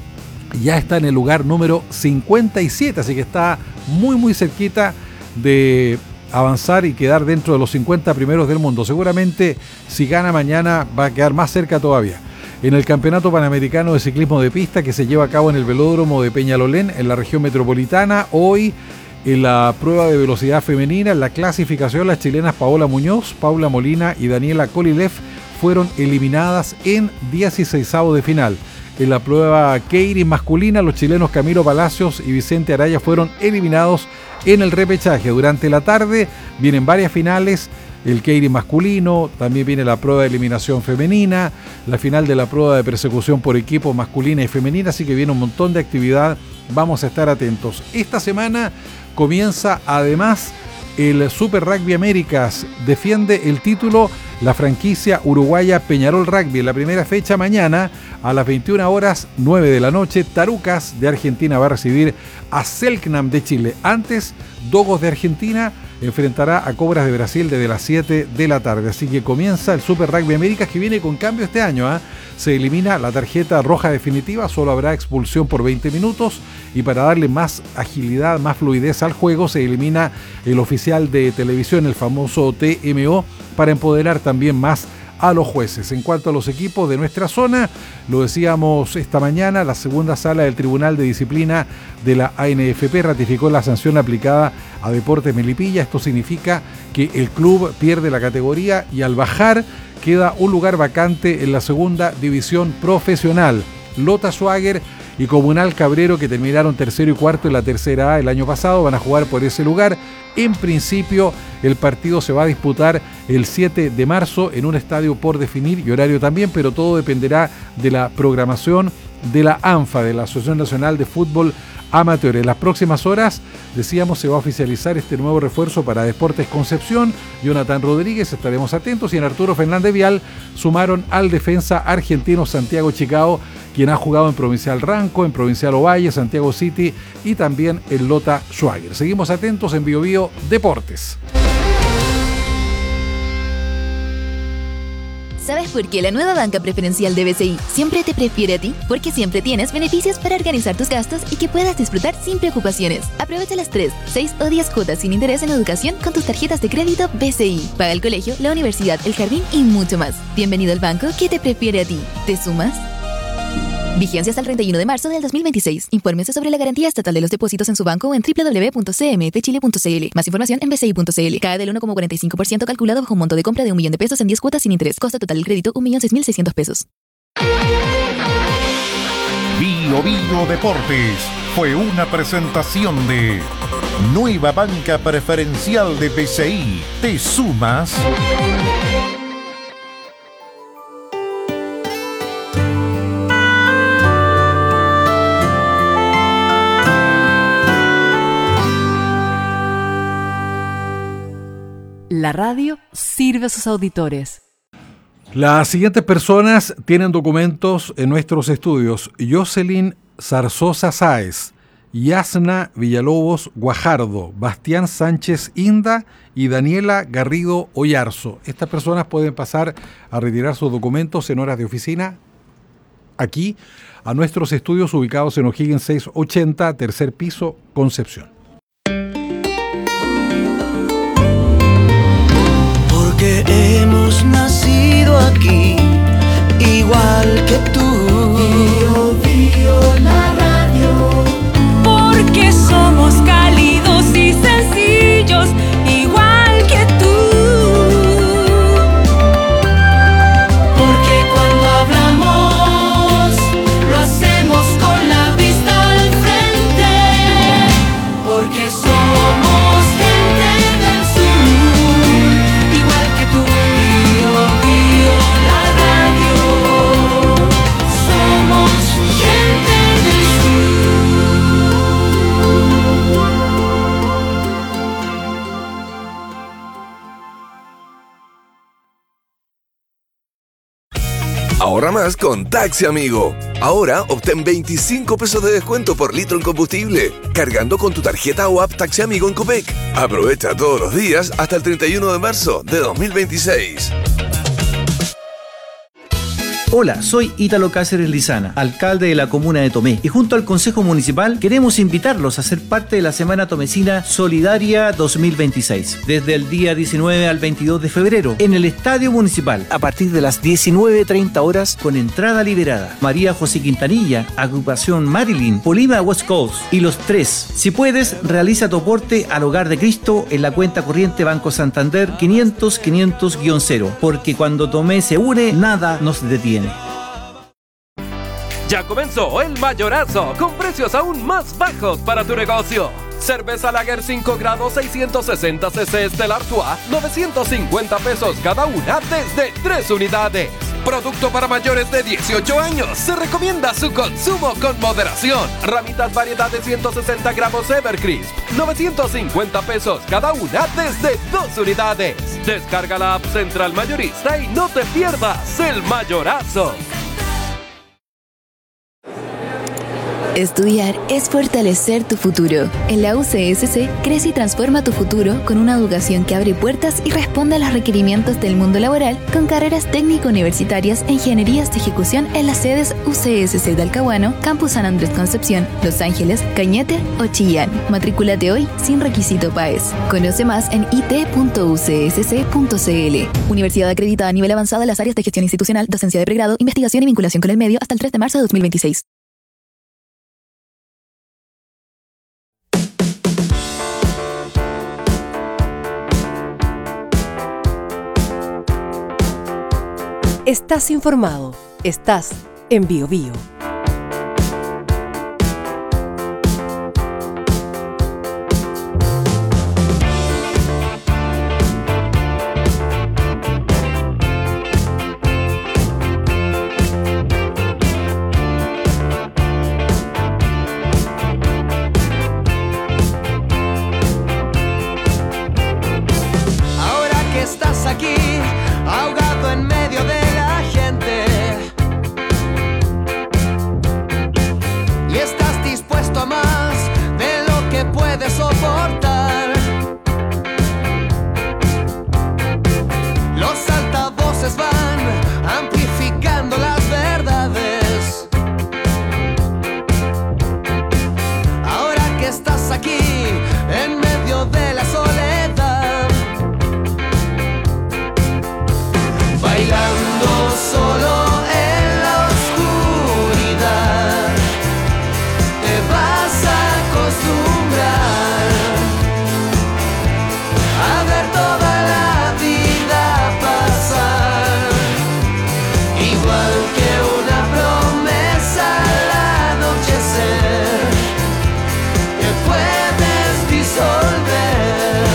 ya está en el lugar número cincuenta y siete, así que está muy muy cerquita de avanzar y quedar dentro de los cincuenta primeros del mundo. Seguramente si gana mañana va a quedar más cerca todavía. En el Campeonato Panamericano de Ciclismo de Pista que se lleva a cabo en el velódromo de Peñalolén en la región metropolitana, hoy en la prueba de velocidad femenina, en la clasificación, las chilenas Paola Muñoz, Paula Molina y Daniela Kolilev fueron eliminadas en dieciseisavos de final. En la prueba Keirin masculina, los chilenos Camilo Palacios y Vicente Araya fueron eliminados en el repechaje. Durante la tarde vienen varias finales, el Keirin masculino, también viene la prueba de eliminación femenina, la final de la prueba de persecución por equipo masculina y femenina, así que viene un montón de actividad, vamos a estar atentos. Esta semana comienza además el Super Rugby Américas, defiende el título la franquicia uruguaya Peñarol Rugby. En la primera fecha mañana a las veintiuna horas nueve de la noche, Tarucas de Argentina va a recibir a Selknam de Chile. Antes, Dogos de Argentina enfrentará a Cobras de Brasil desde las siete de la tarde. Así que comienza el Super Rugby Américas, que viene con cambio este año, ¿eh? Se elimina la tarjeta roja definitiva, solo habrá expulsión por veinte minutos y para darle más agilidad, más fluidez al juego, se elimina el oficial de televisión, el famoso T M O, para empoderar también más a los jueces. En cuanto a los equipos de nuestra zona, lo decíamos esta mañana, la segunda sala del Tribunal de Disciplina de la A N F P ratificó la sanción aplicada a Deportes Melipilla. Esto significa que el club pierde la categoría y al bajar queda un lugar vacante en la segunda división profesional. Lota Schwager y Comunal Cabrero, que terminaron tercero y cuarto en la tercera A el año pasado, van a jugar por ese lugar. En principio, el partido se va a disputar el siete de marzo en un estadio por definir y horario también, pero todo dependerá de la programación de la ANFA, de la Asociación Nacional de Fútbol Amateur. En las próximas horas, decíamos, se va a oficializar este nuevo refuerzo para Deportes Concepción. Jonathan Rodríguez, estaremos atentos, y en Arturo Fernández Vial sumaron al defensa argentino Santiago Chicao, quien ha jugado en Provincial Ranco, en Provincial Ovalle, Santiago City y también en Lota Schwager. Seguimos atentos en Bio Bio Deportes. ¿Sabes por qué la nueva banca preferencial de B C I siempre te prefiere a ti? Porque siempre tienes beneficios para organizar tus gastos y que puedas disfrutar sin preocupaciones. Aprovecha las tres, seis o diez cuotas sin interés en educación con tus tarjetas de crédito B C I. Paga el colegio, la universidad, el jardín y mucho más. Bienvenido al banco que te prefiere a ti. ¿Te sumas? Vigencia hasta el treinta y uno de marzo del dos mil veintiséis. Infórmese sobre la garantía estatal de los depósitos en su banco o en doble u doble u doble u punto c m f chile punto c l. Más información en b c i punto c l. Cae del uno coma cuarenta y cinco por ciento calculado bajo un monto de compra de un millón de pesos en diez cuotas sin interés. Costo total del crédito un millón seis mil seiscientos pesos. Bio Bio Deportes fue una presentación de Nueva Banca Preferencial de B C I. ¿Te sumas? La radio sirve a sus auditores. Las siguientes personas tienen documentos en nuestros estudios: Jocelyn Zarzosa Sáez, Yasna Villalobos Guajardo, Bastián Sánchez Inda y Daniela Garrido Oyarzo. Estas personas pueden pasar a retirar sus documentos en horas de oficina aquí a nuestros estudios ubicados en O'Higgins seiscientos ochenta, tercer piso, Concepción. Porque hemos nacido aquí, igual que tú. Bio, bio, la radio. Porque somos cálidos y sencillos, igual que tú. Porque cuando hablamos, lo hacemos con la vista al frente. Porque somos gente del sur, igual que tú. Bio, bio, la radio. más con Taxi Amigo. Ahora obtén veinticinco pesos de descuento por litro en combustible, cargando con tu tarjeta o app Taxi Amigo en Copec. Aprovecha todos los días hasta el treinta y uno de marzo de dos mil veintiséis. Hola, soy Ítalo Cáceres Lizana, alcalde de la comuna de Tomé, y junto al Consejo Municipal queremos invitarlos a ser parte de la Semana Tomecina Solidaria dos mil veintiséis, desde el día diecinueve al veintidós de febrero, en el Estadio Municipal, a partir de las diecinueve treinta horas, con entrada liberada. María José Quintanilla, Agrupación Marilyn, Polima West Coast y Los Tres. Si puedes, realiza tu aporte al Hogar de Cristo en la cuenta corriente Banco Santander quinientos quinientos cero, porque cuando Tomé se une, nada nos detiene. Ya comenzó el mayorazo con precios aún más bajos para tu negocio. Cerveza Lager cinco grados seiscientos sesenta centilitros de l'Artois, novecientos cincuenta pesos cada una desde tres unidades. Producto para mayores de dieciocho años. Se recomienda su consumo con moderación. Ramitas variedad de ciento sesenta gramos Evercrisp, novecientos cincuenta pesos cada una desde dos unidades. Descarga la app Central Mayorista y no te pierdas el mayorazo. Estudiar es fortalecer tu futuro. En la U C S C, crece y transforma tu futuro con una educación que abre puertas y responde a los requerimientos del mundo laboral con carreras técnico-universitarias e ingenierías de ejecución en las sedes U C S C Talcahuano, Campus San Andrés Concepción, Los Ángeles, Cañete o Chillán. Matrículate hoy sin requisito PAES. Conoce más en i t punto u c s c punto c l. Universidad acreditada a nivel avanzado en las áreas de gestión institucional, docencia de pregrado, investigación y vinculación con el medio hasta el tres de marzo de dos mil veintiséis. Estás informado. Estás en Bio Bio. Ahora que estás aquí, ahogado en medio de la gente, y estás dispuesto a más de lo que puedes soportar. Los altavoces van amplificando las verdades. Ahora que estás aquí en medio de la soledad, bailando solo en la oscuridad, te vas a acostumbrar a ver toda la vida pasar, igual que una promesa al anochecer, que puedes disolver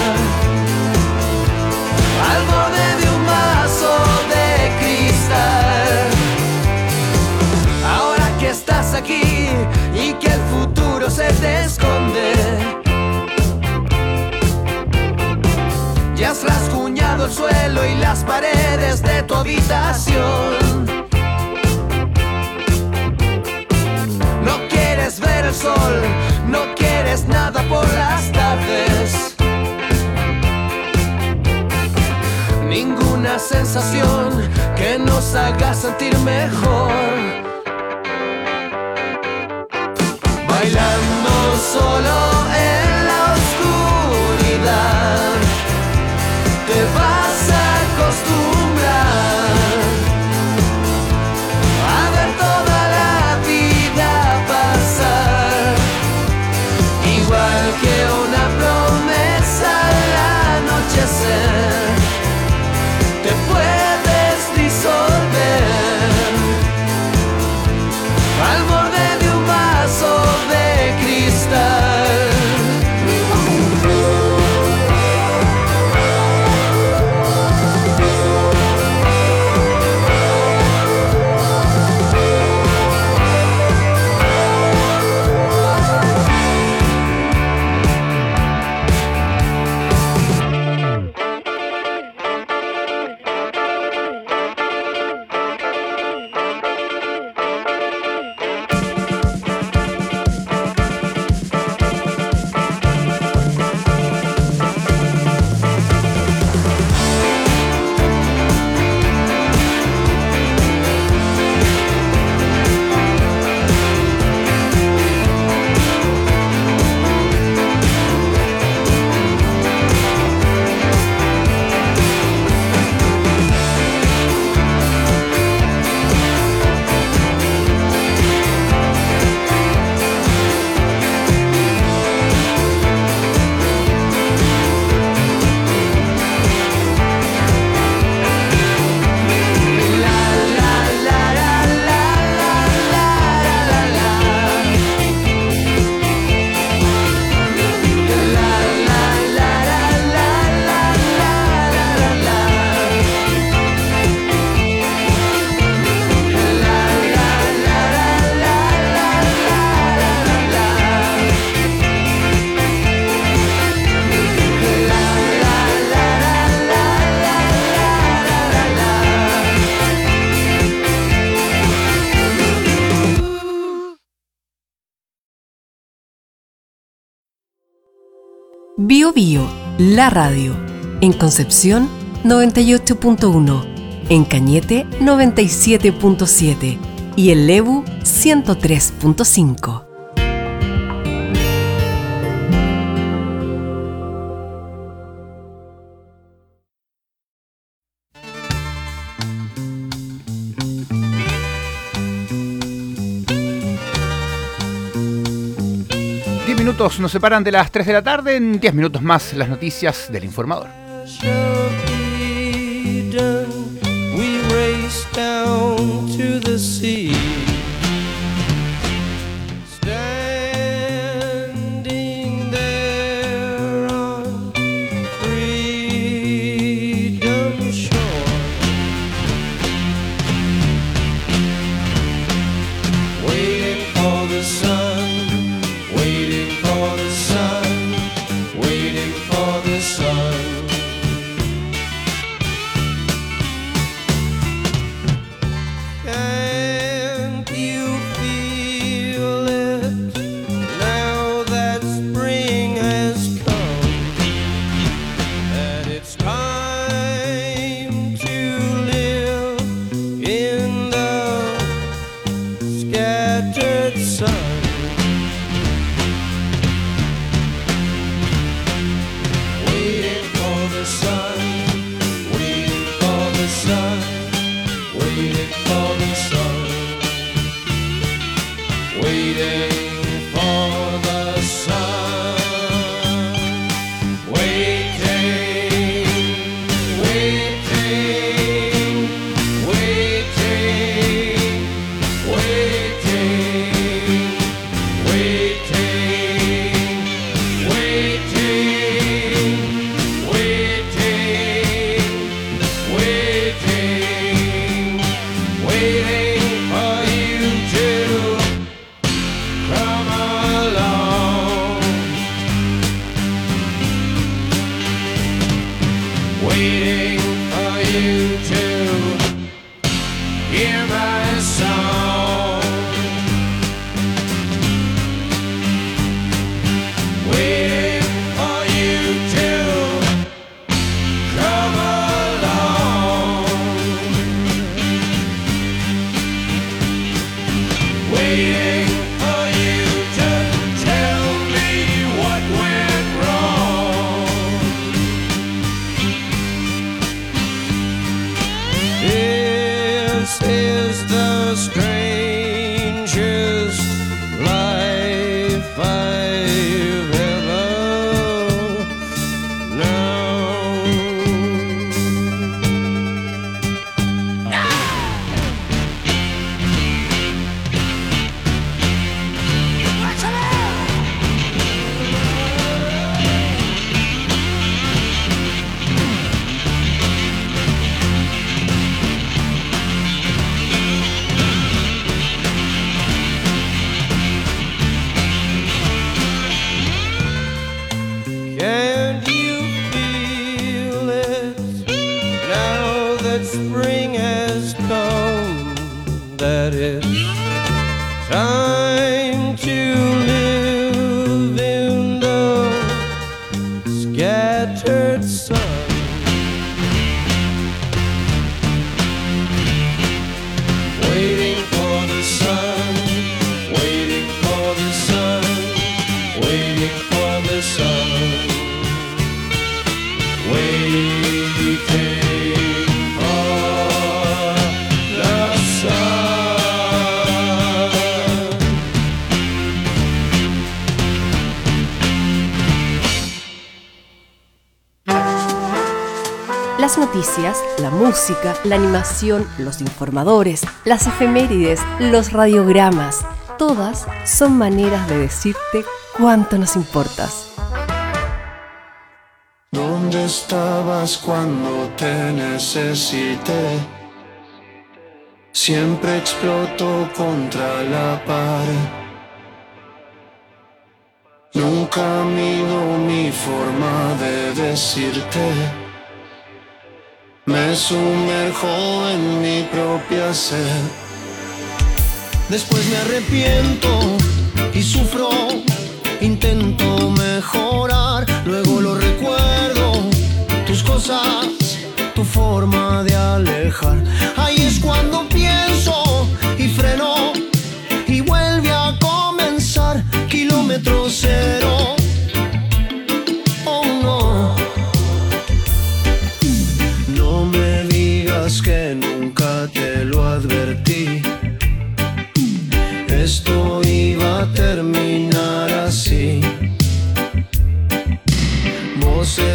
al borde de un vaso de cristal. Ahora que estás aquí y que el futuro se te esconde, ya has rasguñado el suelo y las paredes de tu habitación. No quieres ver el sol, no quieres nada por las tardes. Ninguna sensación que nos haga sentir mejor. Bailando solo en la oscuridad, te vas a acostumbrar a ver toda la vida pasar, igual que una promesa al anochecer, te puedes disolver al borde de un vaso de cristal. Bio Bio, la radio. En Concepción, noventa y ocho punto uno. En Cañete, noventa y siete punto siete. Y en Lebu, ciento tres punto cinco. diez minutos nos separan de las tres de la tarde. En diez minutos más las noticias del Informador. We race down to the sea. Standing there on freedom's shore, waiting for the sun, waiting for the sun, waiting for the sun. Las noticias, la música, la animación, los informadores, las efemérides, los radiogramas, todas son maneras de decirte cuánto nos importas. ¿Dónde estabas cuando te necesité? Siempre exploto contra la pared. Nunca mido mi forma de decirte. Me sumerjo en mi propia sed. Después me arrepiento y sufro. Intento mejorar, luego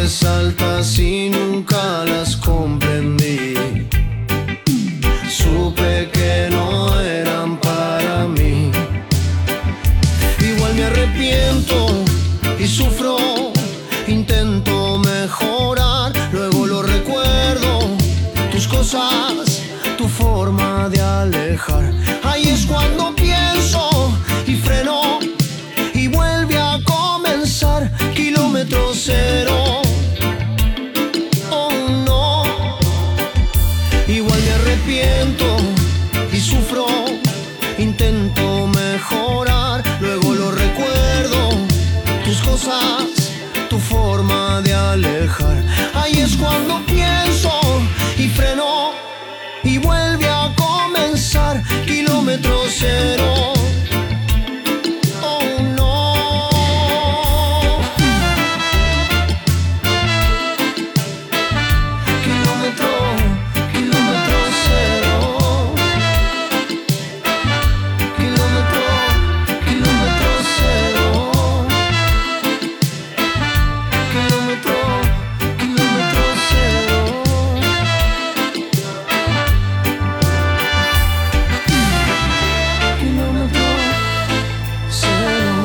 nubes altas y nunca las comprendí. Supe que no eran para mí. Igual me arrepiento y sufro, intento mejorar, luego lo recuerdo, tus cosas, tu forma de alejar. Ahí es cuando pienso y freno y vuelve a comenzar, kilómetro cero. Oh no, igual me arrepiento y sufro, intento mejorar, luego lo recuerdo, tus cosas, tu forma de alejar. Ahí es cuando pienso y freno y vuelve a comenzar, kilómetro cero. Oh no. Kilómetro, kilómetro cero. Kilómetro, kilómetro cero. Kilómetro, kilómetro cero. Kilómetro cero.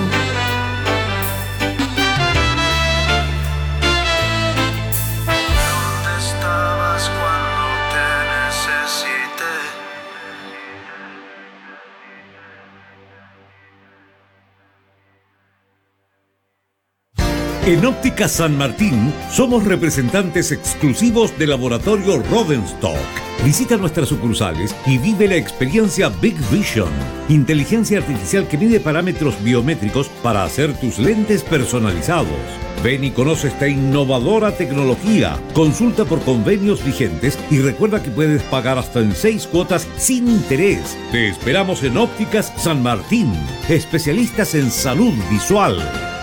¿Dónde estabas cuando te necesité? En Óptica San Martín somos representantes exclusivos del laboratorio Rodenstock. Visita nuestras sucursales y vive la experiencia Big Vision, inteligencia artificial que mide parámetros biométricos para hacer tus lentes personalizados. Ven y conoce esta innovadora tecnología. Consulta por convenios vigentes y recuerda que puedes pagar hasta en seis cuotas sin interés. Te esperamos en Ópticas San Martín, especialistas en salud visual.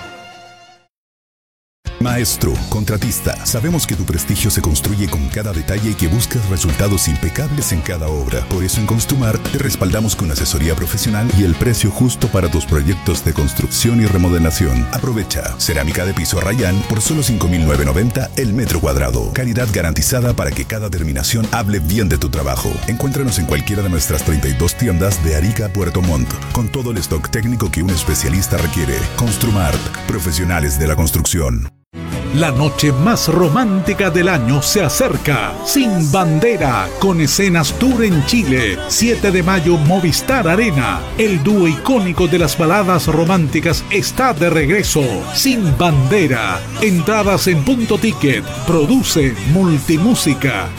Maestro, contratista, sabemos que tu prestigio se construye con cada detalle y que buscas resultados impecables en cada obra. Por eso en Construmart te respaldamos con asesoría profesional y el precio justo para tus proyectos de construcción y remodelación. Aprovecha. Cerámica de piso Arrayán por solo cinco mil novecientos noventa el metro cuadrado. Calidad garantizada para que cada terminación hable bien de tu trabajo. Encuéntranos en cualquiera de nuestras treinta y dos tiendas de Arica a Puerto Montt, con todo el stock técnico que un especialista requiere. Construmart, profesionales de la construcción. La noche más romántica del año se acerca. Sin Bandera, con Escenas Tour en Chile. siete de mayo, Movistar Arena. El dúo icónico de las baladas románticas está de regreso. Sin Bandera. Entradas en Punto Ticket. Produce Multimúsica.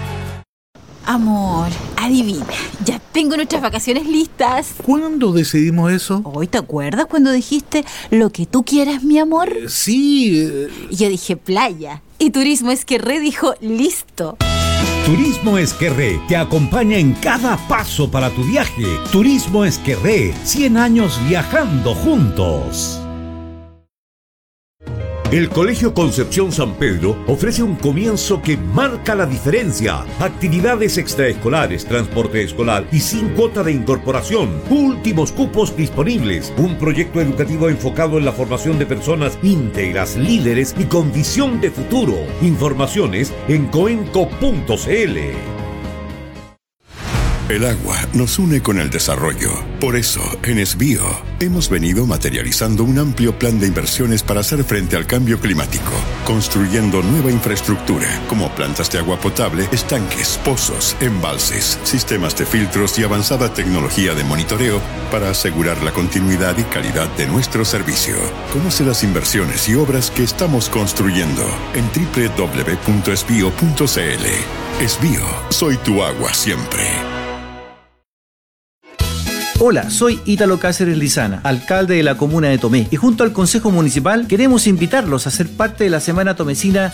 Amor, adivina, ya tengo nuestras vacaciones listas. ¿Cuándo decidimos eso? ¿Hoy te acuerdas cuando dijiste lo que tú quieras, mi amor? Eh, sí. Eh... Y yo dije playa. Y Turismo Esquerré dijo listo. Turismo Esquerré te acompaña en cada paso para tu viaje. Turismo Esquerré, cien años viajando juntos. El Colegio Concepción San Pedro ofrece un comienzo que marca la diferencia. Actividades extraescolares, transporte escolar y sin cuota de incorporación. Últimos cupos disponibles. Un proyecto educativo enfocado en la formación de personas íntegras, líderes y con visión de futuro. Informaciones en coenco punto cl. El agua nos une con el desarrollo. Por eso, en Esbío, hemos venido materializando un amplio plan de inversiones para hacer frente al cambio climático, construyendo nueva infraestructura, como plantas de agua potable, estanques, pozos, embalses, sistemas de filtros y avanzada tecnología de monitoreo para asegurar la continuidad y calidad de nuestro servicio. Conoce las inversiones y obras que estamos construyendo en doble u doble u doble u punto esbío punto cl. Esbío, soy tu agua siempre. Hola, soy Ítalo Cáceres Lizana, alcalde de la comuna de Tomé, y junto al Consejo Municipal queremos invitarlos a ser parte de la Semana Tomecina